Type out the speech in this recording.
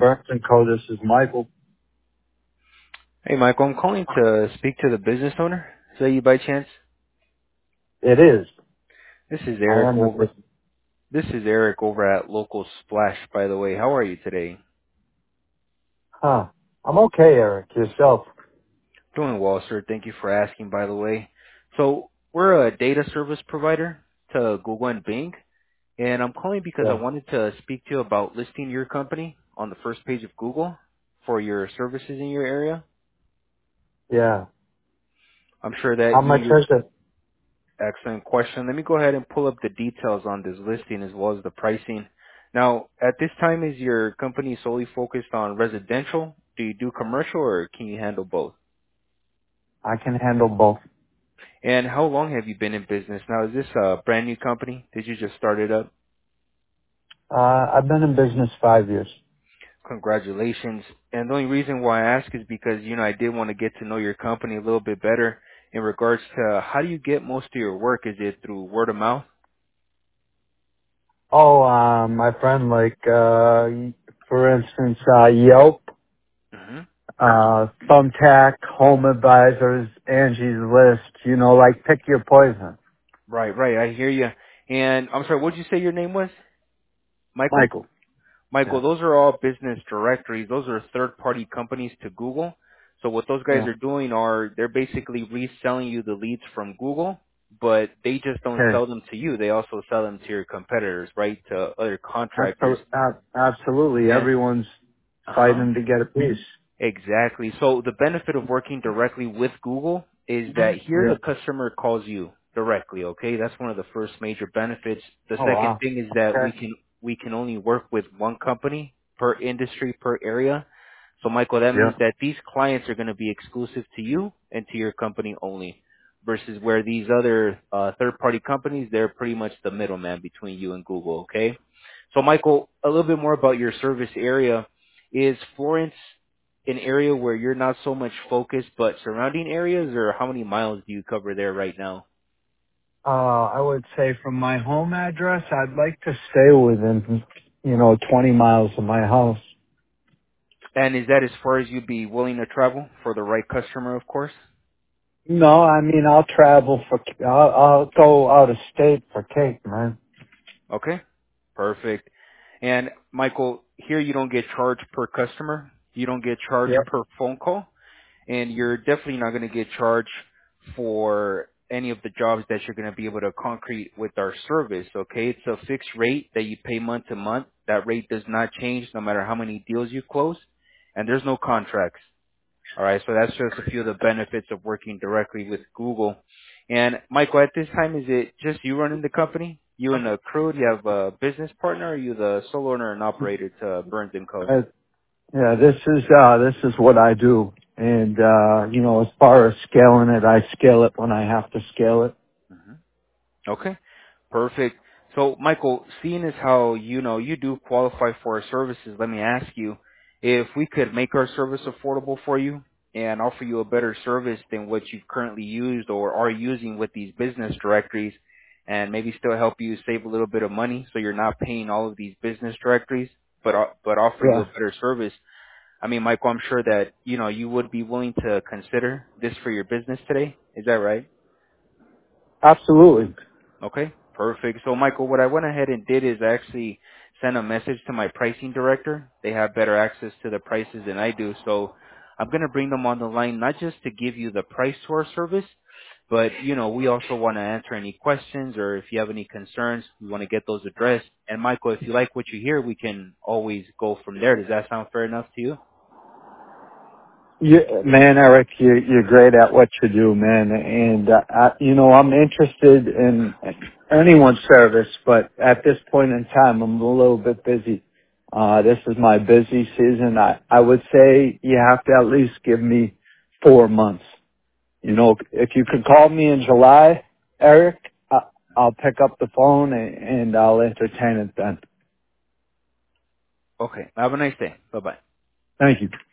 Burns and Co. This is Michael. Hey, Michael, I'm calling to speak to the business owner. Is that you by chance? It is. This is I Eric am the over. business. This is Eric over at Local Splash. By the way, how are you today? Huh. I'm okay, Eric. Yourself? Doing well, sir. Thank you for asking. By the way, so we're a data service provider to Google and Bing, and I'm calling because I Yeah. wanted to speak to you about listing your company on the first page of Google for your services in your area. Yeah. I'm sure How that much you is it? Excellent question. Let me go ahead and pull up the details on this listing as well as the pricing. Now, at this time, is your company solely focused on residential? Do you do commercial, or can you handle both? I can handle both. And how long have you been in business? Now, is this a brand new company? Did you just start it up? I've been in business 5 years. Congratulations. And the only reason why I ask is because, I did want to get to know your company a little bit better in regards to how do you get most of your work? Is it through word of mouth? Oh, my friend, for instance, Yelp, Hmm. Thumbtack, Home Advisors, Angie's List, like pick your poison. Right, right. I hear you. And I'm sorry, what did you say your name was? Michael? Michael. Michael, Yeah. those are all business directories. Those are third-party companies to Google. So what those guys Yeah. are doing are they're basically reselling you the leads from Google, but they just don't Okay. sell them to you. They also sell them to your competitors, right? To other contractors. Absolutely. And Everyone's uh-huh. fighting to get a piece. Exactly. So the benefit of working directly with Google is that here Yeah. the customer calls you directly, okay? That's one of the first major benefits. The Oh second wow. thing is that Okay. we can only work with one company per industry, per area. So Michael, that Yeah. means that these clients are going to be exclusive to you and to your company only versus where these other third party companies, they're pretty much the middleman between you and Google, okay? So Michael, a little bit more about your service area. Is Florence an area where you're not so much focused, but surrounding areas, or how many miles do you cover there right now? I would say from my home address, I'd like to stay within, 20 miles of my house. And is that as far as you'd be willing to travel for the right customer, of course? No, I mean, I'll go out of state for cake, man. Okay, perfect. And Michael, here you don't get charged per customer. You don't get charged Yep. per phone call. And you're definitely not going to get charged for any of the jobs that you're going to be able to concrete with our service. Okay, it's a fixed rate that you pay month to month. That rate does not change no matter how many deals you close, and there's no contracts. All right, so that's just a few of the benefits of working directly with Google. And Michael, at this time, is it just you running the company? You and the crew? Do you have a business partner? Or are you the sole owner and operator to Burns and Co? Yeah, this is what I do. And, as far as scaling it, I scale it when I have to scale it. Hmm. Okay, perfect. So, Michael, seeing as how you do qualify for our services, let me ask you if we could make our service affordable for you and offer you a better service than what you've currently used or are using with these business directories, and maybe still help you save a little bit of money so you're not paying all of these business directories, but offer you a Yeah, better service. I mean, Michael, I'm sure that you would be willing to consider this for your business today. Is that right? absolutely. Okay, perfect. So Michael, what I went ahead and did is I actually sent a message to my pricing director. They have better access to the prices than I do. So I'm going to bring them on the line, not just to give you the price to our service, but we also want to answer any questions or if you have any concerns, we want to get those addressed. And Michael, if you like what you hear, we can always go from there. Does that sound fair enough to you? Man, Eric, you're great at what you do, man. And, I'm interested in anyone's service, but at this point in time, I'm a little bit busy. This is my busy season. I would say you have to at least give me 4 months. If you could call me in July, Eric, I'll pick up the phone and I'll entertain it then. Okay. Have a nice day. Bye-bye. Thank you.